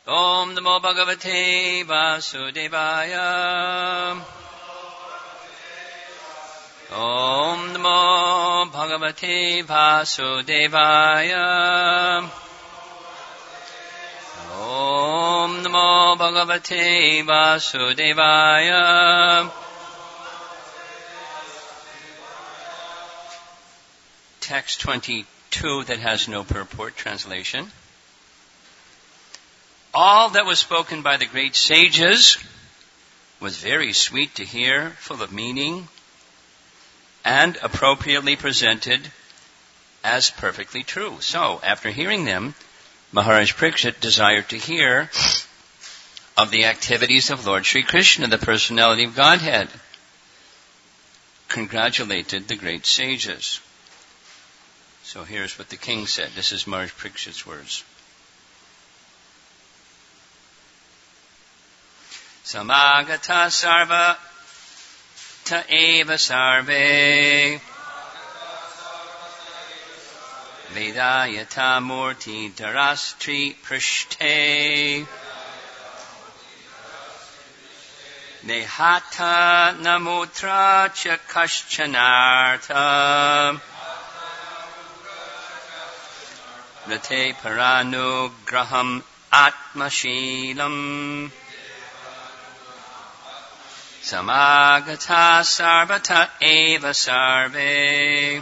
Om Namo Bhagavate Vasudevaya. Om Namo Bhagavate Vasudevaya. Om Namo Bhagavate Vasudevaya. Text 22 that has no purport translation. All that was spoken by the great sages was very sweet to hear, full of meaning, and appropriately presented as perfectly true. So, after hearing them, Maharaj Parikshit desired to hear of the activities of Lord Sri Krishna, the personality of Godhead. Congratulated the great sages. So here's what the king said. This is Maharaj Parikshit's words. Samagata sarva ta eva sarve Vedayata murti darastri prishte Nehata namutra cha kaschanarta Rate paranugraham atmashilam Samagata sarvata eva sarve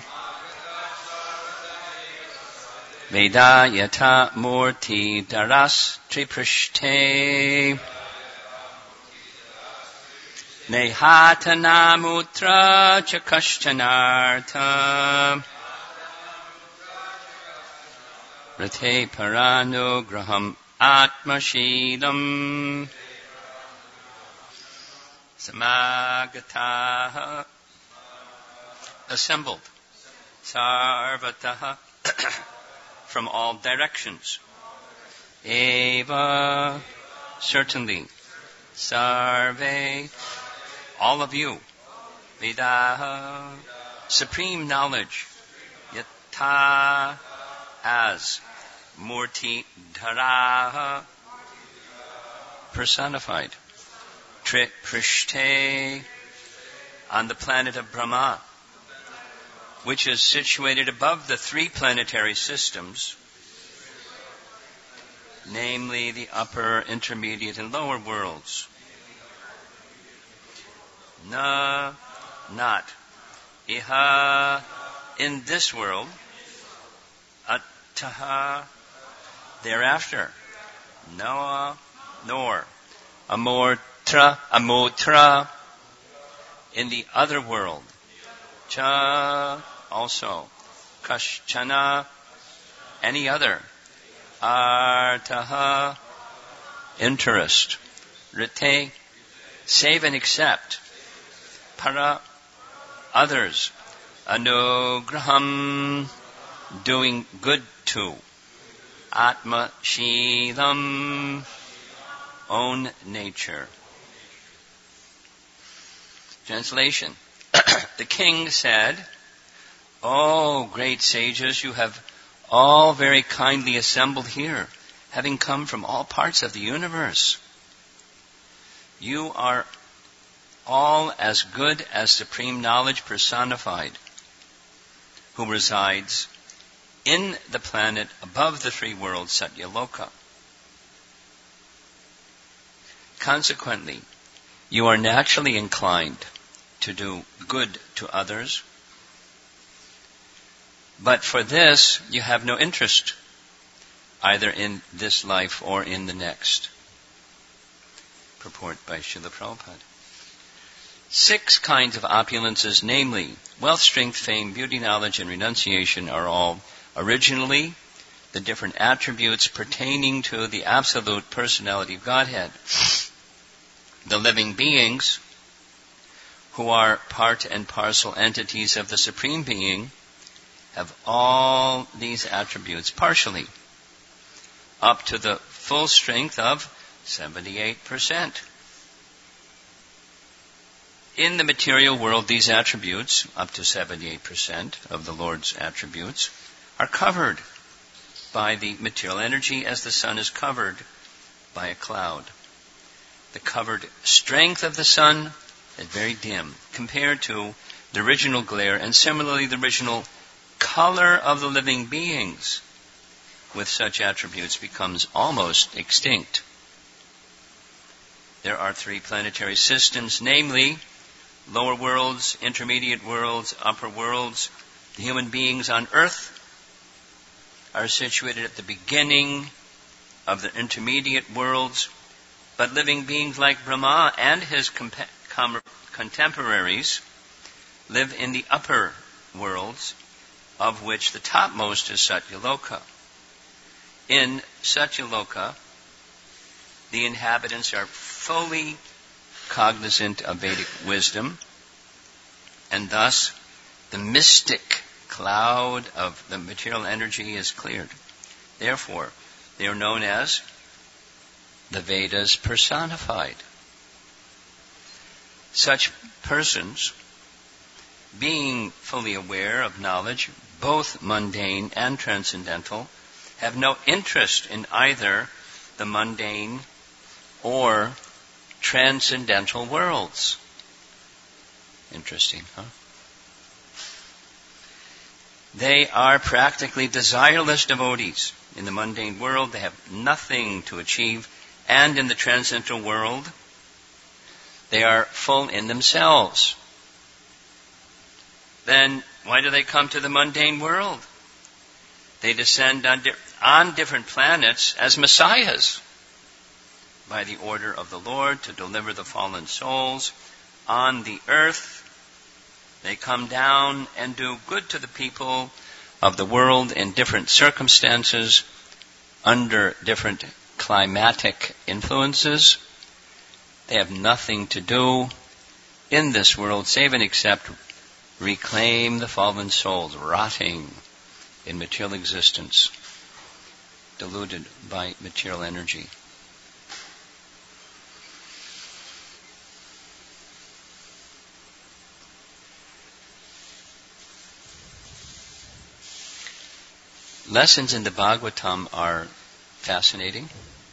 Vedayata murti daras triprishte Nehata namutra cha kaschanarta Rate paranugraham atmashilam Samagataha assembled Sarvataha from all directions Eva certainly Sarve all of you Vidaha supreme knowledge Yata as Murti Dharaha personified Prishte on the planet of Brahma, which is situated above the three planetary systems, namely the upper, intermediate, and lower worlds. Na, not. Iha, in this world. Attaha, thereafter. Noah, nor. Amutra, in the other world. Cha, also. Kashchana, any other. Artaha, interest. Rite, save and accept. Para, others. Anugraham, doing good to. Atma Shilam, own nature. Translation. The king said, "O great sages, you have all very kindly assembled here, having come from all parts of the universe. You are all as good as supreme knowledge personified, who resides in the planet above the three worlds, Satyaloka. Consequently, you are naturally inclined to do good to others, but for this you have no interest, either in this life or in the next." Purport by Srila Prabhupada. 6 kinds of opulences, namely wealth, strength, fame, beauty, knowledge, and renunciation, are all originally the different attributes pertaining to the absolute personality of Godhead. The living beings, who are part and parcel entities of the Supreme Being, have all these attributes partially, up to the full strength of 78%. In the material world, these attributes, up to 78% of the Lord's attributes, are covered by the material energy as the sun is covered by a cloud. The covered strength of the sun is very dim compared to the original glare, and similarly the original color of the living beings with such attributes becomes almost extinct. There are 3 planetary systems, namely lower worlds, intermediate worlds, upper worlds. The human beings on Earth are situated at the beginning of the intermediate worlds, but living beings like Brahma and his contemporaries live in the upper worlds, of which the topmost is Satyaloka. In Satyaloka, the inhabitants are fully cognizant of Vedic wisdom, and thus the mystic cloud of the material energy is cleared. Therefore, they are known as the Vedas personified. Such persons, being fully aware of knowledge, both mundane and transcendental, have no interest in either the mundane or transcendental worlds. Interesting, huh? They are practically desireless devotees. In the mundane world, they have nothing to achieve, and in the transcendental world, they are full in themselves. Then, why do they come to the mundane world? They descend on different planets as messiahs by the order of the Lord to deliver the fallen souls on the earth. They come down and do good to the people of the world in different circumstances, under different climatic influences. They have nothing to do in this world save and except reclaim the fallen souls rotting in material existence, deluded by material energy. Lessons in the Bhagavatam are fascinating.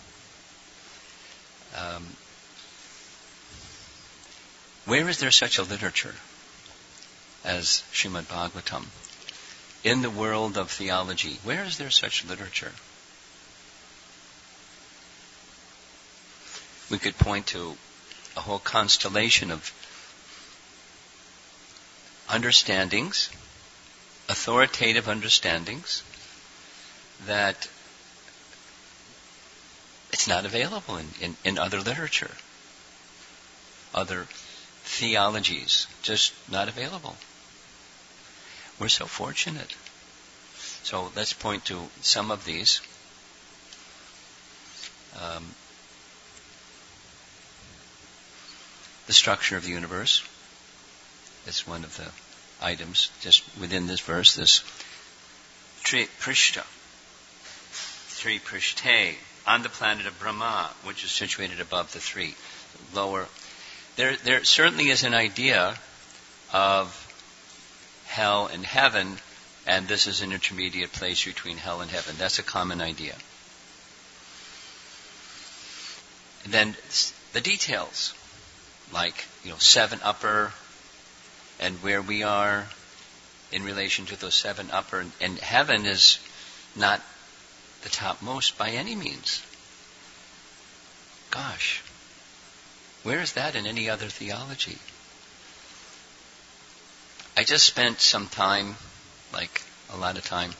Where is there such a literature as Srimad Bhagavatam? In the world of theology, where is there such literature? We could point to a whole constellation of understandings, authoritative understandings, that it's not available in other literature, other theologies, just not available. We're so fortunate. So let's point to some of these. The structure of the universe is one of the items just within this verse, this Tri Prishta, Tri Prishte, on the planet of Brahma, which is situated above the 3, lower. There certainly is an idea of hell and heaven, and this is an intermediate place between hell and heaven. That's a common idea. And then the details, like 7 upper, and where we are in relation to those 7 upper, and heaven is not the topmost by any means. Gosh, where is that in any other theology? I just spent some time, like a lot of time,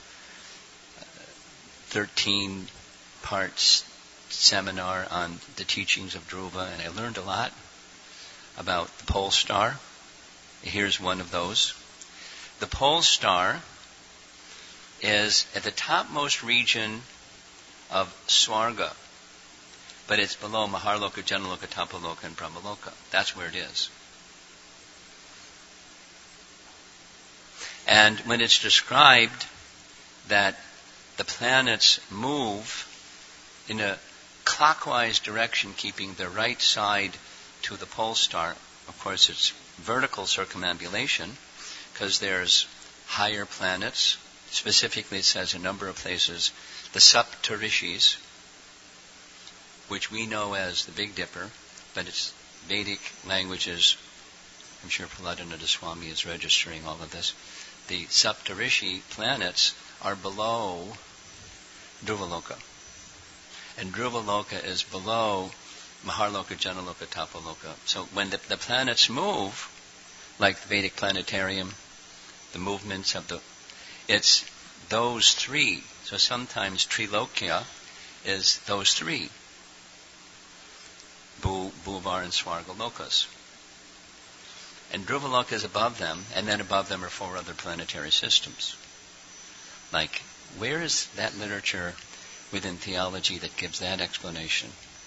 13 parts seminar on the teachings of Dhruva, and I learned a lot about the pole star. Here's one of those. The pole star is at the topmost region of Swarga, but it's below Maharloka, Janaloka, Tapaloka, and Brahmaloka. That's where it is. And when it's described that the planets move in a clockwise direction, keeping their right side to the pole star, of course it's vertical circumambulation, because there's higher planets. Specifically, it says in a number of places, the Saptarishis, which we know as the Big Dipper, but its Vedic languages, I'm sure Prahladananda Swami is registering all of this, the Saptarishi planets are below Dhruvaloka. And Dhruvaloka is below Maharloka, Janaloka, Tapaloka. So when the planets move, like the Vedic planetarium, the movements of it's those three. So sometimes Trilokya is those three. Bhuvar and Svargalokas. And Dhruvaloka is above them, and then above them are 4 other planetary systems. Like, where is that literature within theology that gives that explanation?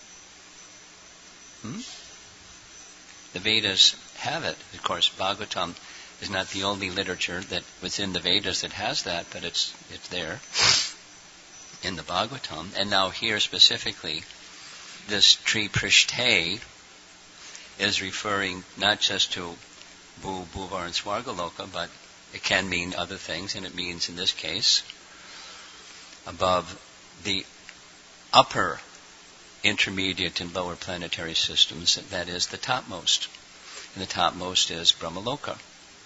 The Vedas have it. Of course, Bhagavatam is not the only literature that within the Vedas that has that, but it's there in the Bhagavatam. And now here specifically, this Tri Prishte is referring not just to Bhuvar and Svargaloka, but it can mean other things, and it means in this case above the upper intermediate and lower planetary systems, that is the topmost. And the topmost is Brahmaloka.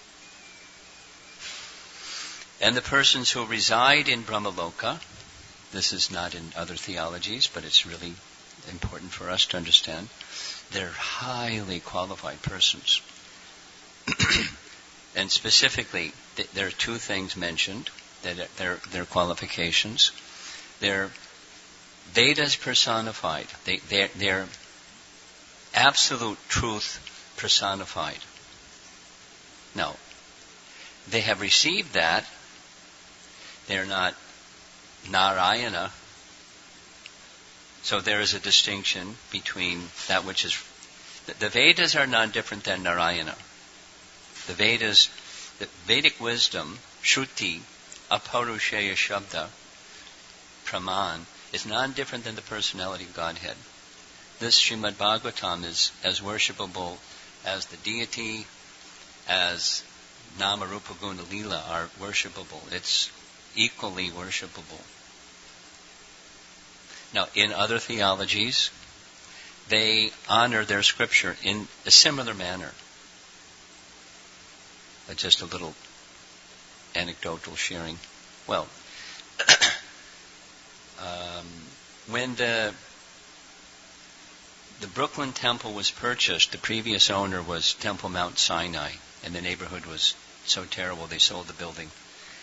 And the persons who reside in Brahmaloka, this is not in other theologies, but it's really important for us to understand, they're highly qualified persons. And specifically, there are 2 things mentioned, that their qualifications. They're Vedas personified. They're absolute truth personified. No. They have received that. They're not Narayana. So there is a distinction between that which is... The Vedas are not different than Narayana. The Vedas, the Vedic wisdom, Shruti, Aparushaya Shabda, Praman, is not different than the personality of Godhead. This Srimad Bhagavatam is as worshipable as the deity, as Nama Rupa Guna Lila are worshipable. It's equally worshipable. Now, in other theologies, they honor their scripture in a similar manner. Just a little anecdotal sharing. Well, when the Brooklyn Temple was purchased, the previous owner was Temple Mount Sinai, and the neighborhood was so terrible they sold the building.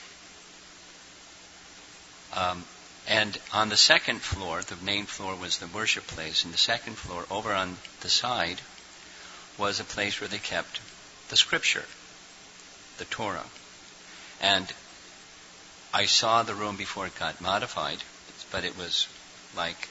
And on the second floor, the main floor was the worship place, and the second floor, over on the side, was a place where they kept the scripture, the Torah. And I saw the room before it got modified, but it was like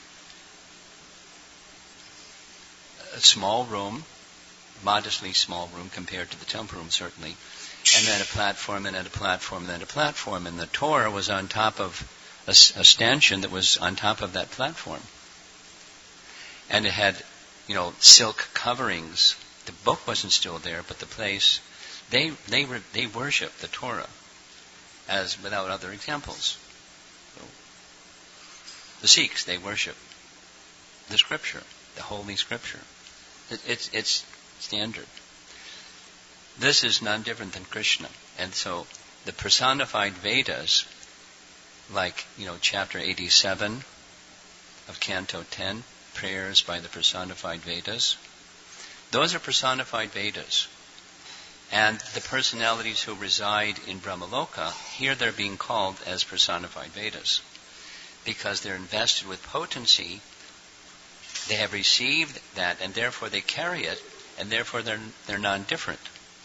a small room, modestly small room compared to the temple room, certainly, and then a platform, and then a platform, and then a platform, and the Torah was on top of a stanchion that was on top of that platform. And it had, silk coverings. The book wasn't still there, but the place, they worship the Torah as without other examples. So, the Sikhs, they worship the Scripture, the Holy Scripture. It's standard. This is none different than Krishna. And so the personified Vedas, like, chapter 87 of Canto 10, prayers by the personified Vedas, those are personified Vedas. And the personalities who reside in Brahmaloka, here they're being called as personified Vedas, because they're invested with potency. They have received that, and therefore they carry it, and therefore they're non-different.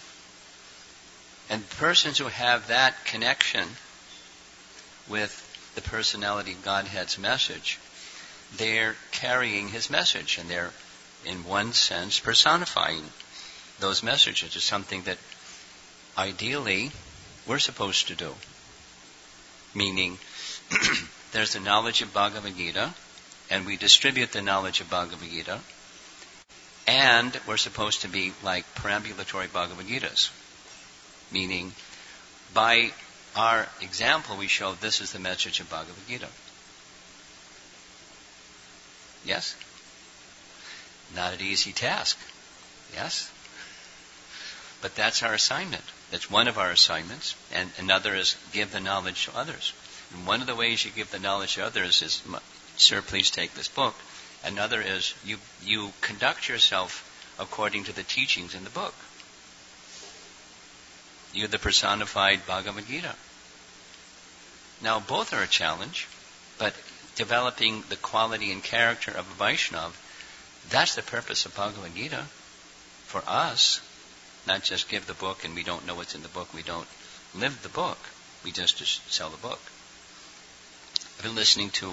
And persons who have that connection with the personality of Godhead's message, they're carrying His message, and they're, in one sense, personifying those messages. Is something that ideally we're supposed to do. Meaning, there's the knowledge of Bhagavad Gita, and we distribute the knowledge of Bhagavad Gita, and we're supposed to be like perambulatory Bhagavad Gitas. Meaning, by our example, we show this is the message of Bhagavad Gita. Yes? not an easy task. Yes? But that's our assignment. That's one of our assignments. And another is give the knowledge to others. And one of the ways you give the knowledge to others is, sir, please take this book. Another is you conduct yourself according to the teachings in the book. You're the personified Bhagavad Gita. Now, both are a challenge, but developing the quality and character of a Vaishnava, that's the purpose of Bhagavad Gita for us. Not just give the book and we don't know what's in the book. We don't live the book. We just sell the book. I've been listening to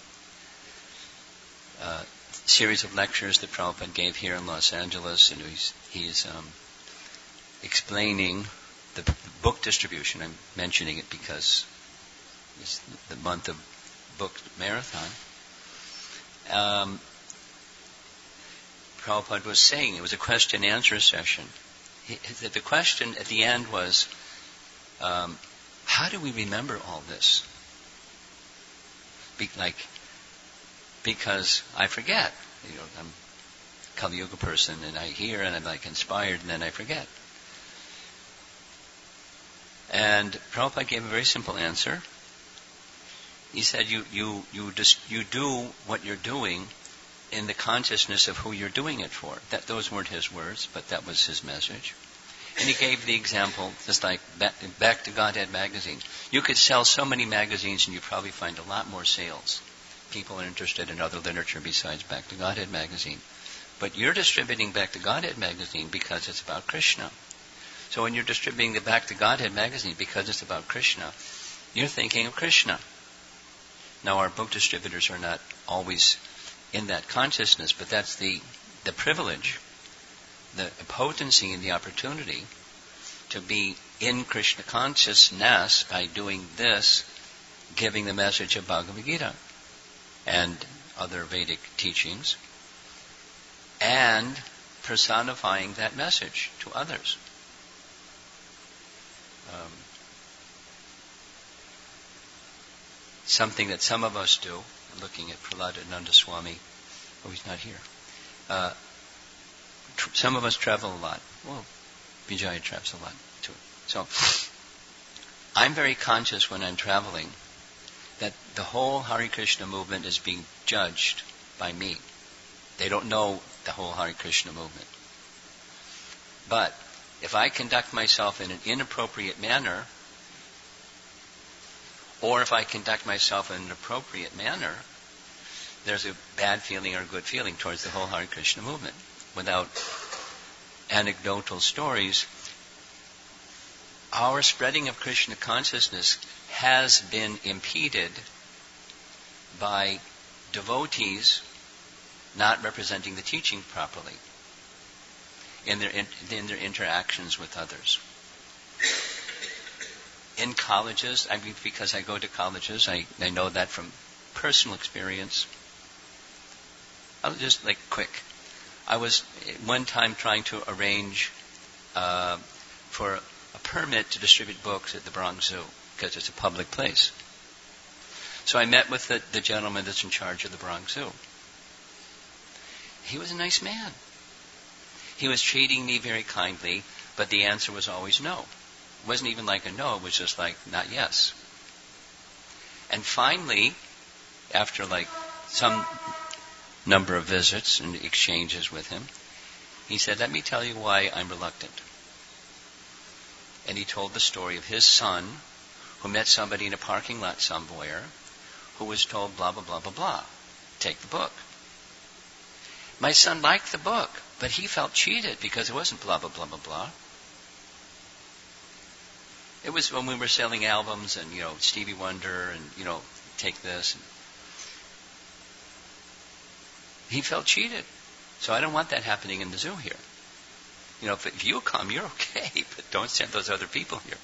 a series of lectures that Prabhupada gave here in Los Angeles, and he's explaining the book distribution. I'm mentioning it because it's the month of book marathon. Prabhupada was saying, it was a question-answer session. The question at the end was, how do we remember all this? Because I forget. I'm a Kali Yuga person, and I hear, and I'm inspired, and then I forget. And Prabhupada gave a very simple answer. He said, you do what you're doing in the consciousness of who you're doing it for. Those weren't his words, but that was his message. And he gave the example, just like Back to Godhead magazine. You could sell so many magazines and you'd probably find a lot more sales. People are interested in other literature besides Back to Godhead magazine. But you're distributing Back to Godhead magazine because it's about Krishna. So when you're distributing the Back to Godhead magazine because it's about Krishna, you're thinking of Krishna. Now, our book distributors are not always in that consciousness, but that's the privilege, the potency and the opportunity to be in Krishna consciousness by doing this, giving the message of Bhagavad Gita and other Vedic teachings, and personifying that message to others. Something that some of us do, I'm looking at Prahlada Nandaswami, he's not here. Some of us travel a lot. Well, Vijaya travels a lot too. So, I'm very conscious when I'm traveling that the whole Hare Krishna movement is being judged by me. They don't know the whole Hare Krishna movement. But if I conduct myself in an inappropriate manner, or if I conduct myself in an appropriate manner, there's a bad feeling or a good feeling towards the whole Hare Krishna movement. Without anecdotal stories, our spreading of Krishna consciousness has been impeded by devotees not representing the teaching properly in their interactions with others. In colleges, because I go to colleges, I know that from personal experience. I'll just quick. I was one time trying to arrange for a permit to distribute books at the Bronx Zoo because it's a public place. So I met with the gentleman that's in charge of the Bronx Zoo. He was a nice man. He was treating me very kindly, but the answer was always no. It wasn't even like a no, it was just not yes. And finally, after some number of visits and exchanges with him, he said, let me tell you why I'm reluctant. And he told the story of his son who met somebody in a parking lot somewhere who was told blah, blah, blah, blah, blah. Take the book. My son liked the book, but he felt cheated because it wasn't blah, blah, blah, blah, blah. It was when we were selling albums and, Stevie Wonder and, take this. He felt cheated. So I don't want that happening in the zoo here. If you come, you're okay, but don't send those other people here.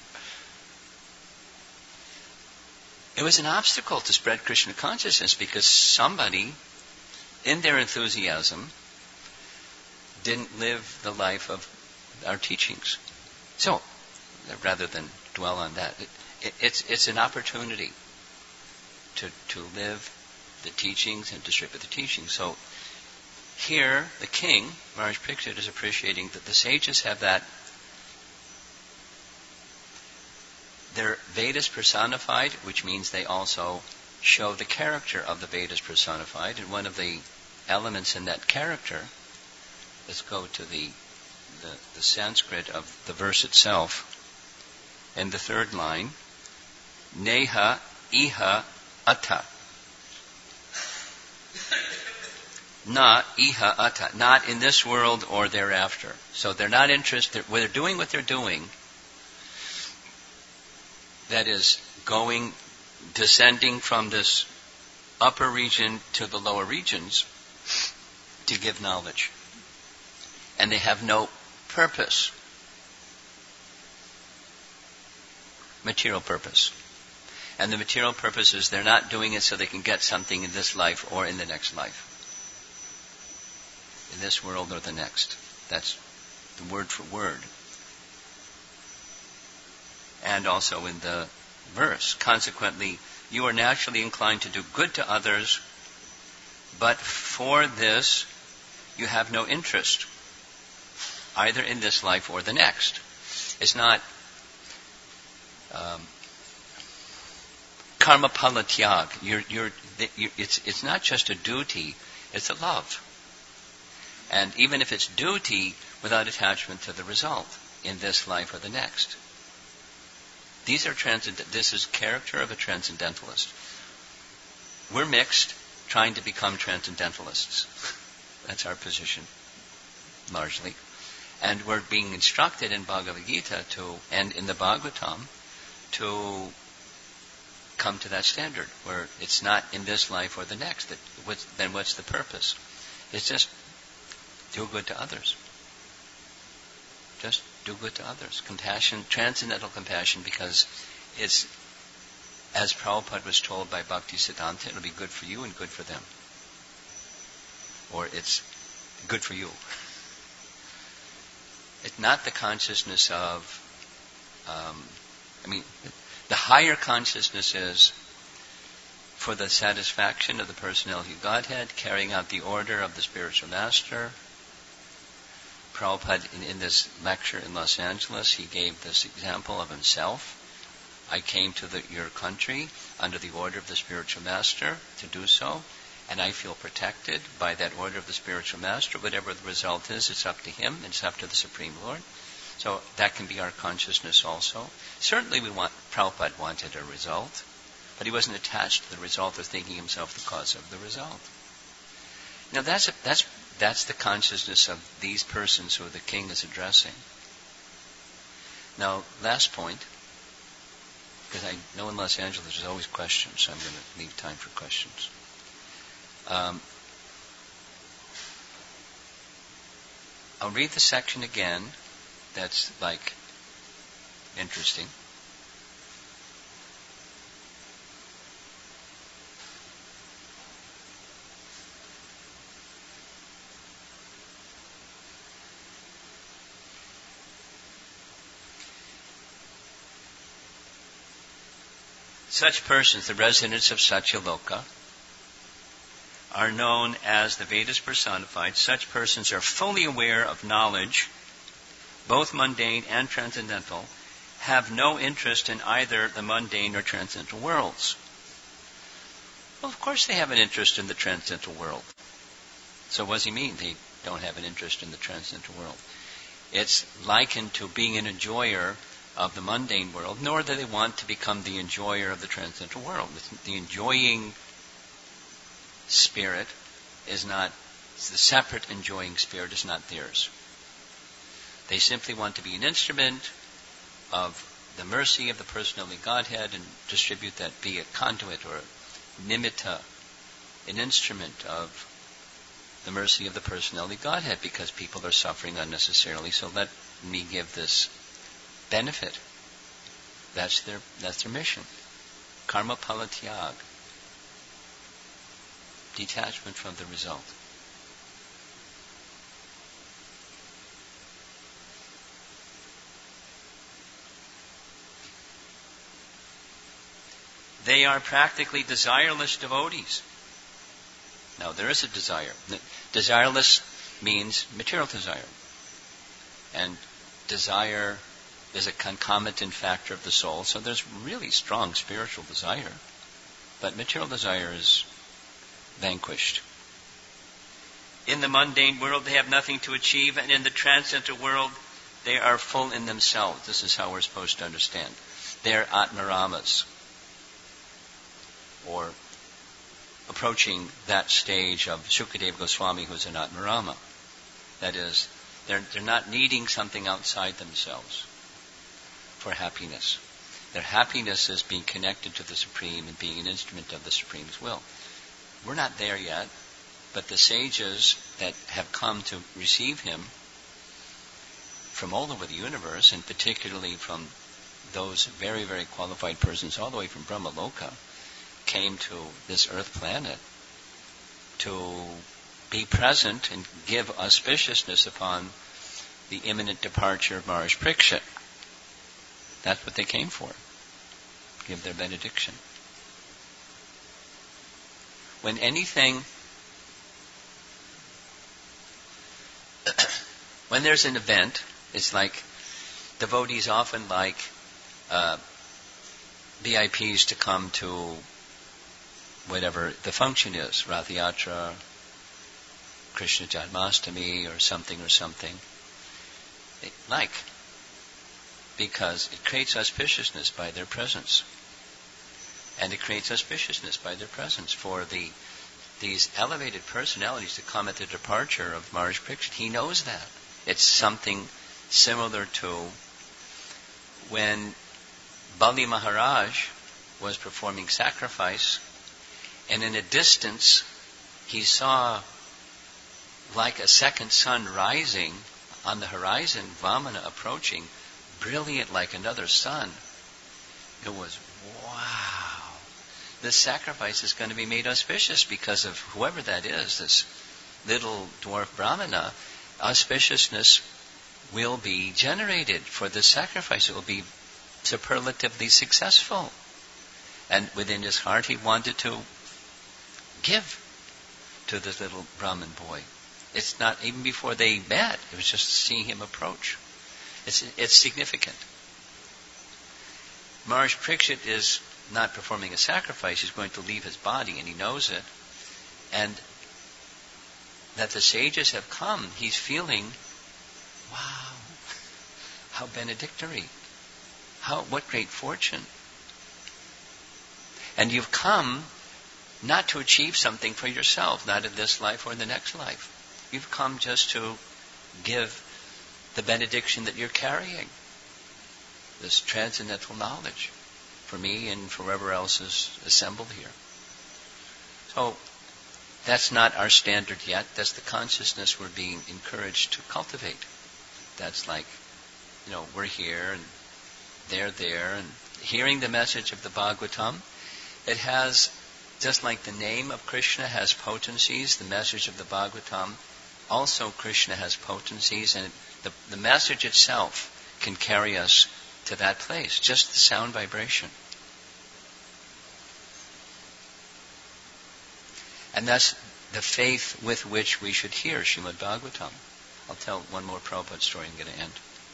It was an obstacle to spread Krishna consciousness because somebody, in their enthusiasm, didn't live the life of our teachings. So, rather than dwell on that, it's an opportunity to live the teachings and distribute the teachings. So, here, the king, Maharaj Parikshit, is appreciating that the sages have that. They're Vedas personified, which means they also show the character of the Vedas personified. And one of the elements in that character, let's go to the Sanskrit of the verse itself. In the third line, Neha Iha Atta. Na Iha Atta. Not in this world or thereafter. So they're not interested, when they're doing what they're doing, that is descending from this upper region to the lower regions to give knowledge. And they have no purpose, material purpose. And the material purpose is they're not doing it so they can get something in this life or in the next life. In this world or the next. That's the word for word. And also in the verse. Consequently, you are naturally inclined to do good to others, but for this you have no interest, either in this life or the next. It's not karma pala tyag. It's not just a duty, it's a love. And even if it's duty, without attachment to the result in this life or the next. This is character of a transcendentalist. We're mixed, trying to become transcendentalists. That's our position, largely. And we're being instructed in Bhagavad Gita and in the Bhagavatam to come to that standard, where it's not in this life or the next. Then what's the purpose? It's just do good to others. Just do good to others. Compassion, transcendental compassion, because it's, as Prabhupada was told by Bhaktisiddhanta, it'll be good for you and good for them. Or it's good for you. It's not the consciousness of, the higher consciousness is for the satisfaction of the personality of Godhead, carrying out the order of the spiritual master. Prabhupada, in this lecture in Los Angeles, he gave this example of himself. I came to your country under the order of the spiritual master to do so, and I feel protected by that order of the spiritual master. Whatever the result is, it's up to him, it's up to the Supreme Lord. So that can be our consciousness also. Certainly Prabhupada wanted a result, but he wasn't attached to the result or thinking himself the cause of the result. Now that's the consciousness of these persons who the king is addressing. Now, last point, because I know in Los Angeles there's always questions, so I'm going to leave time for questions. I'll read the section again. That's interesting. Such persons, the residents of Satyaloka, are known as the Vedas personified. Such persons are fully aware of knowledge, both mundane and transcendental, have no interest in either the mundane or transcendental worlds. Well, of course they have an interest in the transcendental world. So what does he mean they don't have an interest in the transcendental world? It's likened to being an enjoyer of the mundane world, nor do they want to become the enjoyer of the transcendental world. The enjoying spirit is not, the separate enjoying spirit is not theirs. They simply want to be an instrument of the mercy of the personality Godhead and distribute that, be a conduit or a nimitta, an instrument of the mercy of the personality Godhead, because people are suffering unnecessarily, so let me give this benefit. That's their mission. Karma pala tyag. Detachment from the result. They are practically desireless devotees. Now, there is a desire. Desireless means material desire. And desire is a concomitant factor of the soul, so there's really strong spiritual desire. But material desire is vanquished. In the mundane world, they have nothing to achieve, and in the transcendental world, they are full in themselves. This is how we're supposed to understand. They're Atmaramas, or approaching that stage of Sukadeva Goswami, who's an Atmarama. That is, they're not needing something outside themselves for happiness. Their happiness is being connected to the Supreme and being an instrument of the Supreme's will. We're not there yet, but the sages that have come to receive him from all over the universe, and particularly from those very, very qualified persons all the way from Brahmaloka, came to this earth planet to be present and give auspiciousness upon the imminent departure of Maharaj Parikshit. That's what they came for. Give their benediction. When when there's an event, it's like devotees often like VIPs to come to whatever the function is, Rath Yatra, Krishna Janmashtami, or something. They like, because it creates auspiciousness by their presence. And it creates auspiciousness by their presence for these elevated personalities to come at the departure of Maharaj Parikshit. He knows that. It's something similar to when Bali Maharaj was performing sacrifice, and in a distance he saw like a second sun rising on the horizon, Vamana approaching, brilliant like another sun. It was, wow, this sacrifice is going to be made auspicious because of whoever that is, this little dwarf Brahmana. Auspiciousness will be generated for this sacrifice. It will be superlatively successful. And within his heart he wanted to give to this little Brahmin boy. It's not even before they met. It was just seeing him approach. It's significant. Maharaj Parikshit is not performing a sacrifice. He's going to leave his body, and he knows it. And that the sages have come, he's feeling, wow, how benedictory. What great fortune. And you've come not to achieve something for yourself, not in this life or in the next life. You've come just to give the benediction that you're carrying, this transcendental knowledge, for me and for whoever else is assembled here. So, that's not our standard yet. That's the consciousness we're being encouraged to cultivate. That's like, we're here and they're there, and hearing the message of the Bhagavatam, it has, just like the name of Krishna has potencies, the message of the Bhagavatam, also Krishna has potencies, and the message itself can carry us to that place, just the sound vibration. And that's the faith with which we should hear Srimad Bhagavatam. I'll tell one more Prabhupada story and get to end.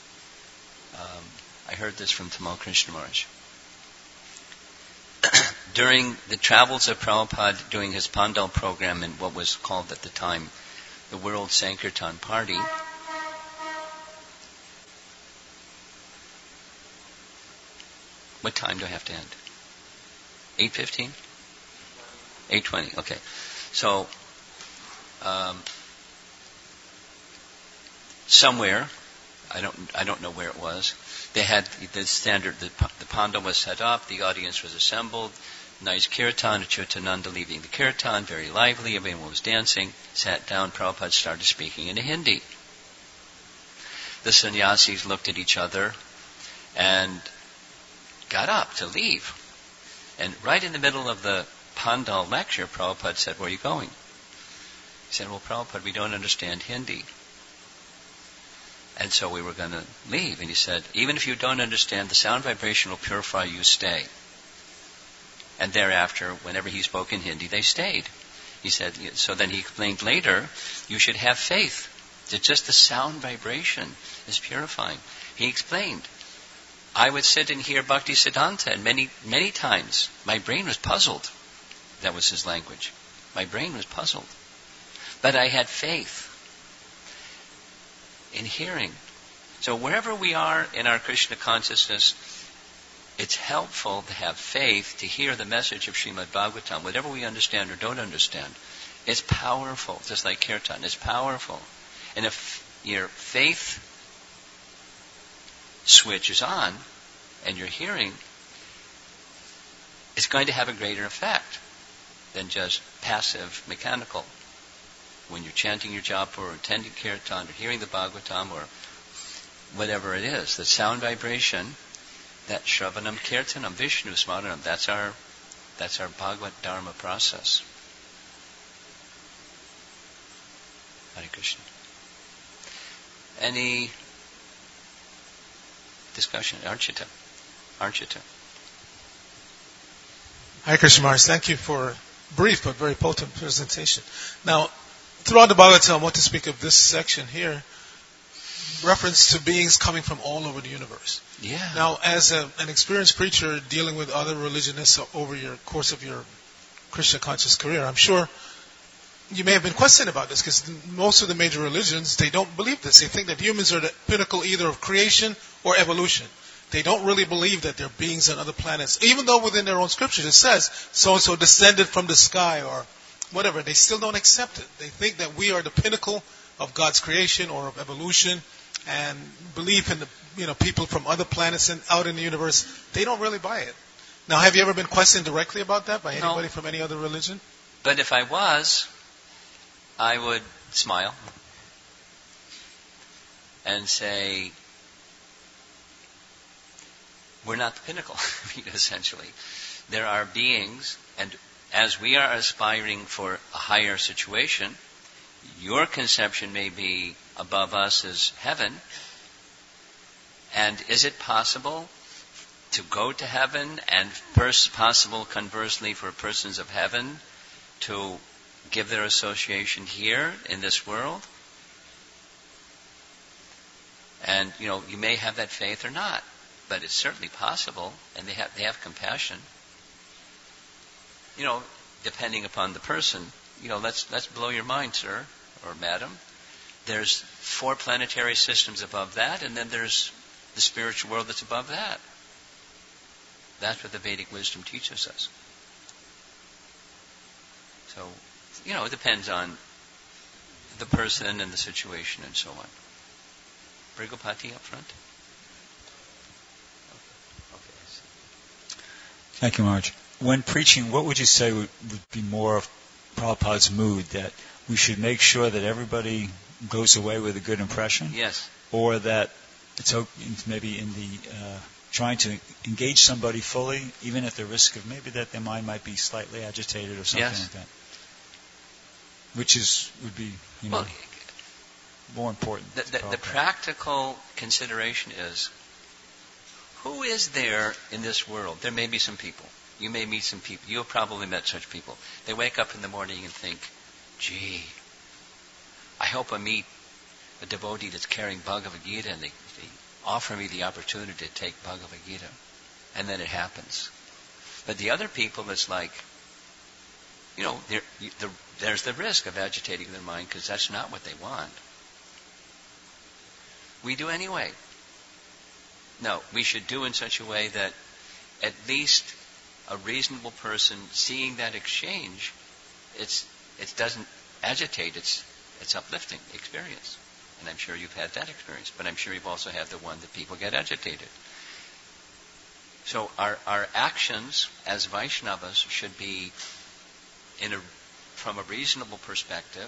I heard this from Tamal Krishna Maharaj. During the travels of Prabhupada, doing his Pandal program in what was called at the time the World Sankirtan Party, what time do I have to end? 8:15? 8:20, okay. So, somewhere, I don't know where it was, they had the standard, the Pandal was set up, the audience was assembled, nice kirtan, Achyutananda leading the kirtan, very lively, everyone was dancing, sat down, Prabhupada started speaking in Hindi. The sannyasis looked at each other and got up to leave. And right in the middle of the Pandal lecture, Prabhupada said, "Where are you going?" He said, "Well, Prabhupada, we don't understand Hindi. And so we were going to leave." And he said, "Even if you don't understand, the sound vibration will purify you, stay." And thereafter, whenever he spoke in Hindi, they stayed. He said, so then he explained later, you should have faith. That just the sound vibration is purifying. He explained, I would sit and hear Bhakti Siddhanta, and many, many times my brain was puzzled. That was his language. My brain was puzzled. But I had faith in hearing. So wherever we are in our Krishna consciousness, it's helpful to have faith to hear the message of Srimad Bhagavatam. Whatever we understand or don't understand, it's powerful, just like kirtan. It's powerful. And if your faith switch is on and you're hearing, it's going to have a greater effect than just passive, mechanical. When you're chanting your japa or attending kirtan or hearing the Bhagavatam or whatever it is, the sound vibration, that Shravanam Kirtanam Vishnu Smaranam, that's our Bhagavad Dharma process. Hare Krishna. Any discussion? Archita. Hare Krishna Maharaj, thank you for a brief but very potent presentation. Now, throughout the Bhagavatam, what to speak of this section here, reference to beings coming from all over the universe. Yeah. Now, as an experienced preacher dealing with other religionists over your course of your Krishna conscious career, I'm sure you may have been questioned about this, because most of the major religions, they don't believe this. They think that humans are the pinnacle either of creation or evolution. They don't really believe that there are beings on other planets. Even though within their own scriptures it says, so-and-so descended from the sky or whatever, they still don't accept it. They think that we are the pinnacle of God's creation or of evolution, and belief in the people from other planets and out in the universe, they don't really buy it. Now, have you ever been questioned directly about that by anybody from any other religion? But if I was, I would smile and say, we're not the pinnacle, essentially. There are beings, and as we are aspiring for a higher situation, your conception may be above us as heaven. And is it possible to go to heaven, and possible conversely for persons of heaven to give their association here in this world? And, you may have that faith or not, but it's certainly possible, and they have compassion. Depending upon the person, let's blow your mind, sir or madam. There's 4 planetary systems above that, and then there's the spiritual world that's above that. That's what the Vedic wisdom teaches us. So, it depends on the person and the situation and so on. Brigopati up front. Okay. Thank you, Maharaj. When preaching, what would you say would be more of Prabhupada's mood, that we should make sure that everybody goes away with a good impression? Yes. Or that it's maybe in the trying to engage somebody fully, even at the risk of maybe that their mind might be slightly agitated or something like that? Which would be more important. The practical consideration is, who is there in this world? There may be some people. You may meet some people. You've probably met such people. They wake up in the morning and think, gee, I hope I meet a devotee that's carrying Bhagavad Gita, and they offer me the opportunity to take Bhagavad Gita. And then it happens. But the other people, it's like, there's the risk of agitating their mind, because that's not what they want. We do anyway. No, we should do in such a way that at least a reasonable person seeing that exchange, it doesn't agitate, it's uplifting experience. And I'm sure you've had that experience, but I'm sure you've also had the one that people get agitated. So our actions as Vaishnavas should be from a reasonable perspective,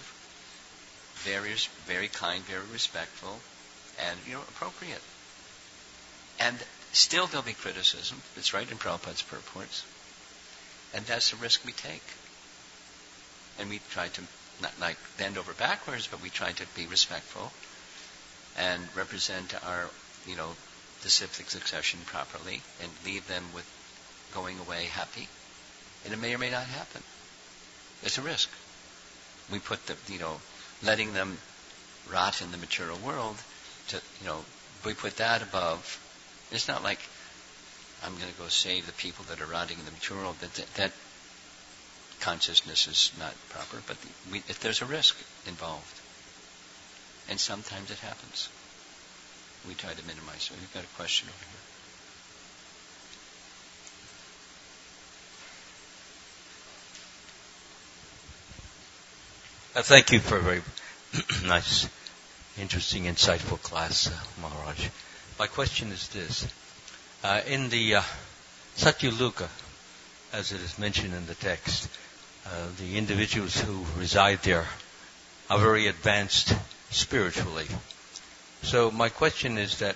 very kind, very respectful, and appropriate. And still there'll be criticism. It's right in Prabhupada's purports. And that's the risk we take. And we try to not like bend over backwards, but we try to be respectful and represent our, the civic succession properly and leave them with going away happy. And it may or may not happen. It's a risk. we put letting them rot in the material world, we put that above. It's not like I'm going to go save the people that are rotting in the material world. That consciousness is not proper, but if there's a risk involved, and sometimes it happens, we try to minimize. So we've got a question over here. Thank you for a very nice, interesting, insightful class, Maharaj. My question is this. In the Satyaloka, as it is mentioned in the text, the individuals who reside there are very advanced spiritually. So my question is that,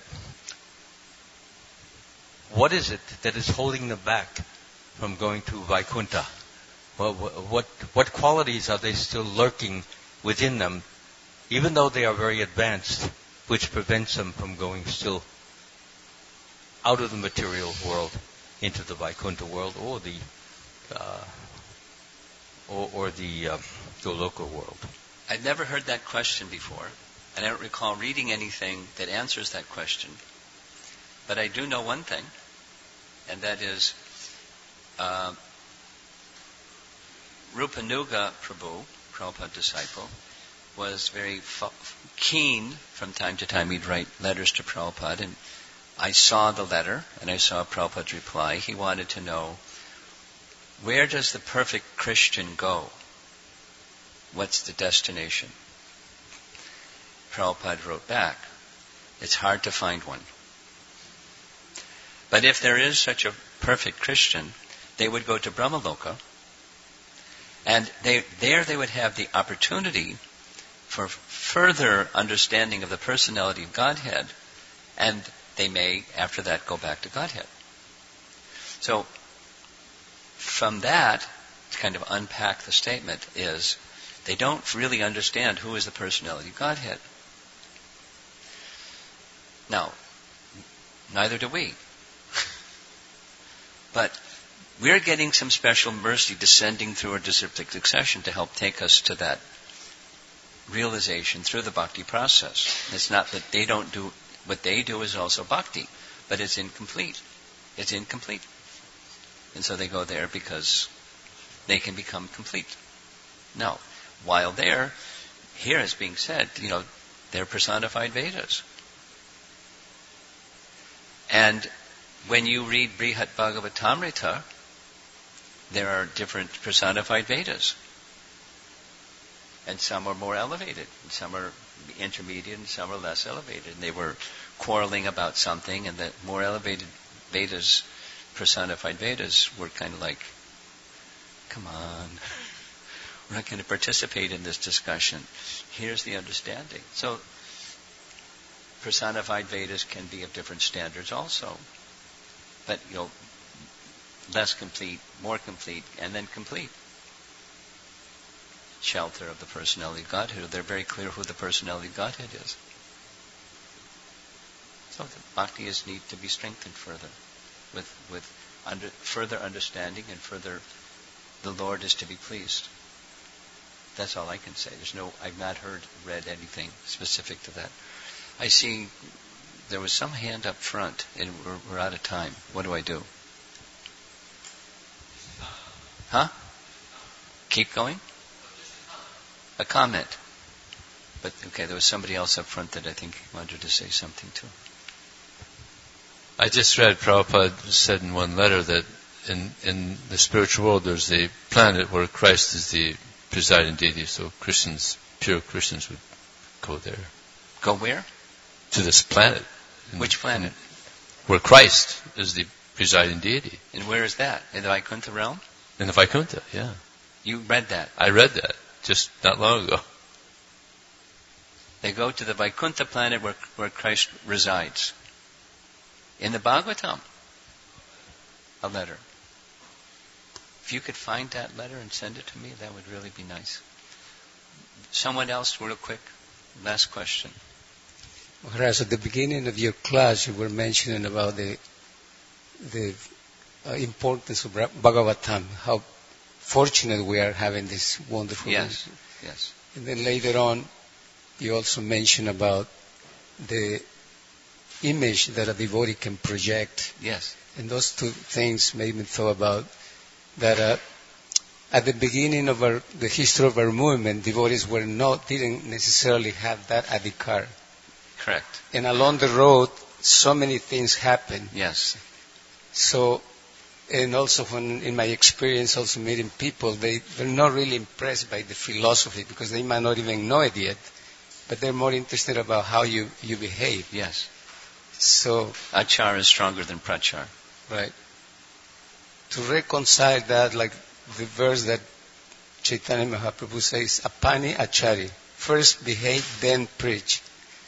what is it that is holding them back from going to Vaikuntha? What qualities are they still lurking within them, even though they are very advanced, which prevents them from going still out of the material world into the Vaikuntha world or the Goloka world? I'd never heard that question before, and I don't recall reading anything that answers that question. But I do know one thing, and that is Rupanuga Prabhu, Prabhupada's disciple, was very keen. From time to time he'd write letters to Prabhupada, and I saw the letter, and I saw Prabhupada's reply. He wanted to know, where does the perfect Christian go? What's the destination? Prabhupada wrote back, it's hard to find one. But if there is such a perfect Christian, they would go to Brahmaloka, and there they would have the opportunity for further understanding of the personality of Godhead, and they may, after that, go back to Godhead. So, from that, to kind of unpack the statement, is they don't really understand who is the personality of Godhead. Now, neither do we. But we're getting some special mercy descending through our disciplic succession to help take us to that realization through the bhakti process. It's not that they don't do, what they do is also bhakti, but it's incomplete. It's incomplete. And so they go there because they can become complete. Now, while there, here is being said, they're personified Vedas. And when you read Brihat Bhagavatamrita, there are different personified Vedas. And some are more elevated, and some are intermediate, and some are less elevated. And they were quarreling about something, and the more elevated Vedas, personified Vedas, were kind of like, come on, we're not going to participate in this discussion. Here's the understanding. So, personified Vedas can be of different standards also. But, less complete, more complete, and then complete. Shelter of the personality of Godhead. They're very clear who the personality of Godhead is. So the bhakti need to be strengthened further, with further understanding and further. The Lord is to be pleased. That's all I can say. I've not read anything specific to that. I see there was some hand up front, and we're out of time. What do I do? Huh? Keep going? A comment. But, okay, there was somebody else up front that I think wanted to say something too. I just read Prabhupada said in one letter that in the spiritual world there's a planet where Christ is the presiding deity, so pure Christians would go there. Go where? To this planet. Which planet? Where Christ is the presiding deity. And where is that? In the Vaikuntha realm? In the Vaikuntha, yeah. You read that? I read that just not long ago. They go to the Vaikuntha planet where Christ resides. In the Bhagavatam. A letter. If you could find that letter and send it to me, that would really be nice. Someone else, real quick. Last question. Whereas at the beginning of your class, you were mentioning about the importance of Bhagavatam, how fortunate we are having this wonderful. Yes. Yes. And then later on, you also mentioned about the image that a devotee can project. Yes. And those two things made me thought about that at the beginning of the history of our movement, devotees didn't necessarily have that adhikar. Correct. And along the road, so many things happen. Yes. So, and also in my experience, also meeting people, they're not really impressed by the philosophy because they might not even know it yet, but they're more interested about how you behave. Yes. So, Achar is stronger than prachar. Right. To reconcile that, like the verse that Chaitanya Mahaprabhu says, Apani Achari, first behave, then preach.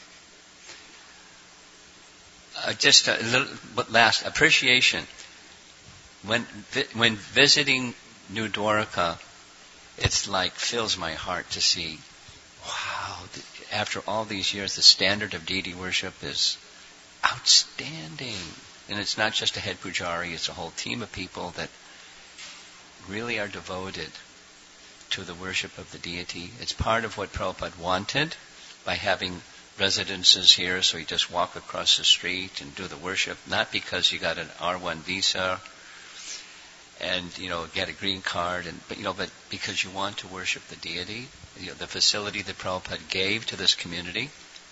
Just a little last appreciation. When visiting New Dwarka, it's like fills my heart to see, wow, after all these years, the standard of deity worship is outstanding. And it's not just a head pujari, it's a whole team of people that really are devoted to the worship of the deity. It's part of what Prabhupada wanted by having residences here, so you just walk across the street and do the worship, not because you got an R1 visa and get a green card, but because you want to worship the deity. The facility that Prabhupada gave to this community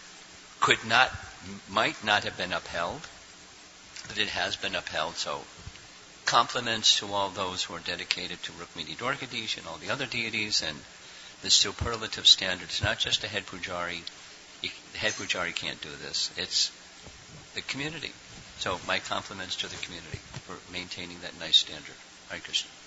might not have been upheld, but it has been upheld. So compliments to all those who are dedicated to Rukmini Dwarkadish and all the other deities, and the superlative standards, not just a head pujari. The head pujari can't do this. It's the community. So my compliments to the community for maintaining that nice standard. Hare Krishna.